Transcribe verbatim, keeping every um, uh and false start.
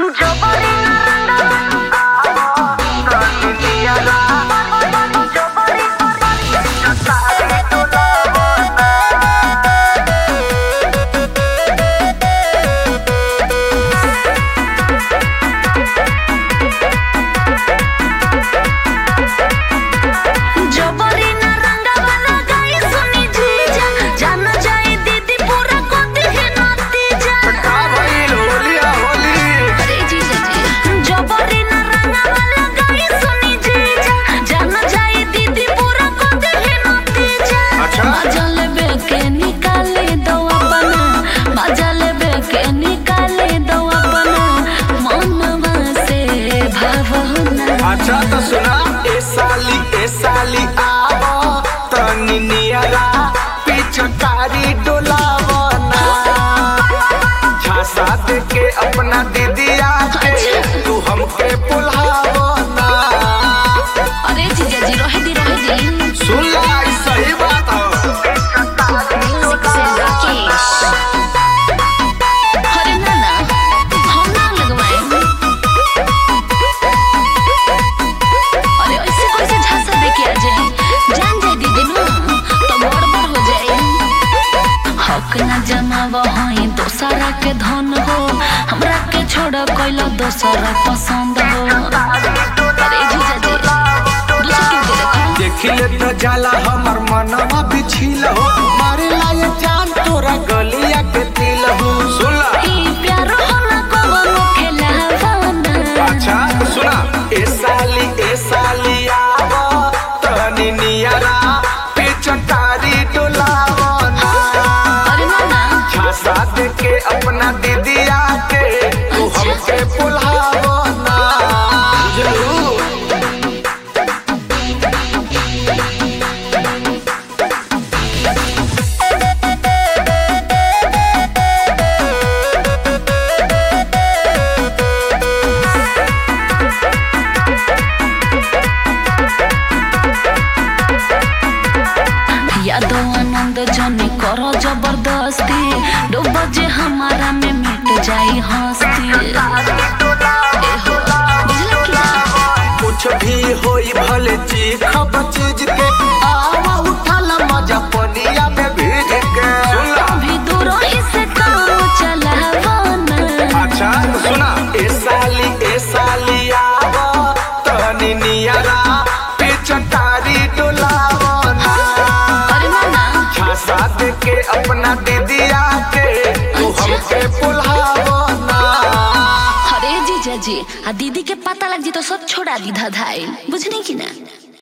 अच्छा तो सुना ए साली ए साली आवो तनी नियरा पिचकारी डोलावना झांसा दे के अपना दीदिया के तू हमके बुलावना। अरे जीजा जी रहे दी रहे दी सुन ला ई सही बात हो। म्यूजिक से राकेश अरे ना ना हम ना लगवाए। अरे ऐसे कैसे झांसा दे के आ जाए जान जाए दीदी ना तो गड़बड़ हो जाए। हक ना जमावा हई दोसरा के धन हो हमरा के छोड़ कैला दोसरा पसंद हो। अरे जीजा जी दूसरा क्यों के देखा देखिले तो जाला हमर मनवा बिछिल हो मारे लाए जान तोरा गलिया के दिल हो। सुन ला ई प्यार हो ना कोनो खेलावाना। अच्छा सुना ए साली ए साली आवो तनी नियरा पिचकारी डोलावना अरे ना ना झांसा दे के अपना दीदिया के तू हमके बुलावना। बुझलू यादो आनंद जनी करो जबरदस्ती डूब जे हमारा में मिट जाई हंसती। ए हो बुझला कि ना कुछ भी होई भले चीखब चीज के आवा उठाला मजा पनिया में भीज के। सुन ला अभी दूर ही से काम चलावाना। अच्छा सुना ए साली ए साली आवो तनी नियरा पिचकारी डोलावना अरे ना ना झांसा दे के अपना दीदिया के तू हमके बुलावना। अरे जीजा जी आ दीदी के पता लग जी तो सब छोड़ा दी धाधाई बुझनी कि ना।